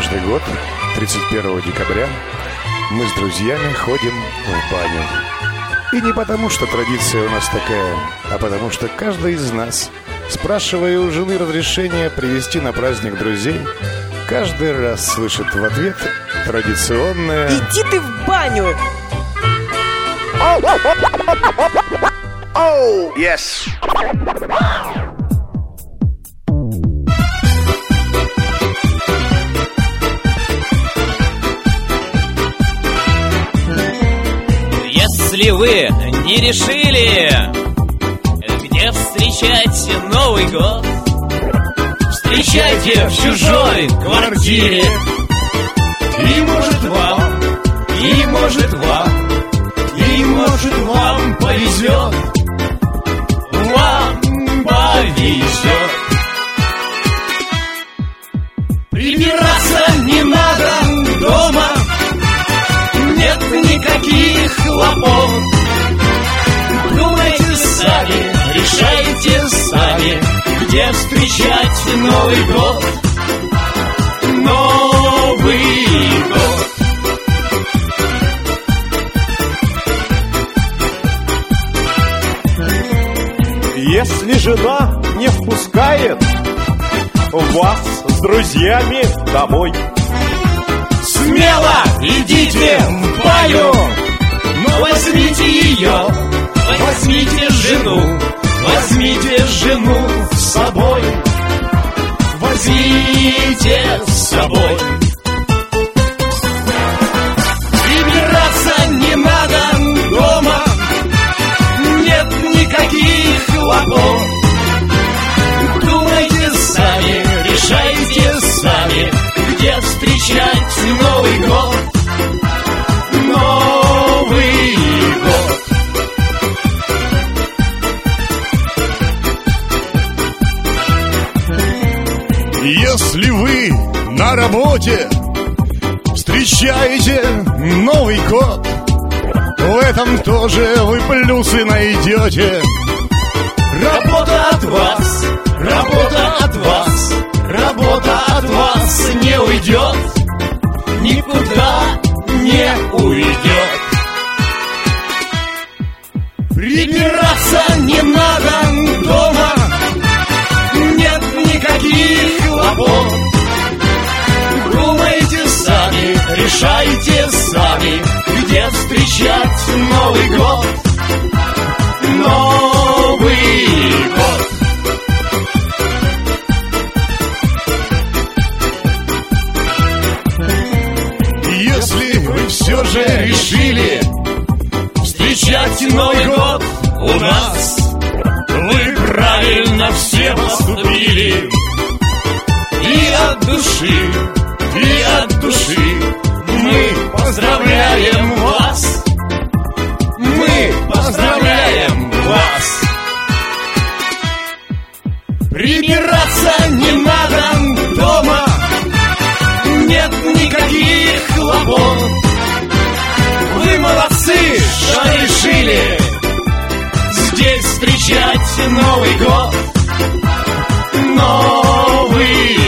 Каждый год, 31 декабря, мы с друзьями ходим в баню. И не потому, что традиция у нас такая, а потому, что каждый из нас, спрашивая у жены разрешения привезти на праздник друзей, каждый раз слышит в ответ традиционное: «Иди ты в баню!» Oh, yes. Если вы не решили, где встречать Новый год, встречайте в чужой квартире. И может вам повезет. Вам повезет. Прибираться не надо дома, нет никаких хлопот. Думайте сами, решайте сами, где встречать Новый год. Новый год. Если жена не впускает вас с друзьями домой, смело идите в баню, но возьмите ее, возьмите жену с собой, возьмите с собой. Прибираться не надо дома, нет никаких хлопот. Думайте сами, решайте сами, где встречать Новый год. Новый год. Если вы на работе встречаете Новый год, в этом тоже вы плюсы найдете. Работа от вас, работа от вас, работа от вас не уйдет, никуда не уйдет. Прибираться не надо дома, нет никаких хлопот. Думайте сами, решайте сами, где встречать Новый год. Новый год. Если вы все же решили встречать Новый год у нас, вы правильно все поступили. И от души мы поздравляем вас. Мы поздравляем вас. Прибираться не надо дома, нет никаких хлопот. Вы молодцы, что решили здесь встречать Новый год. Новый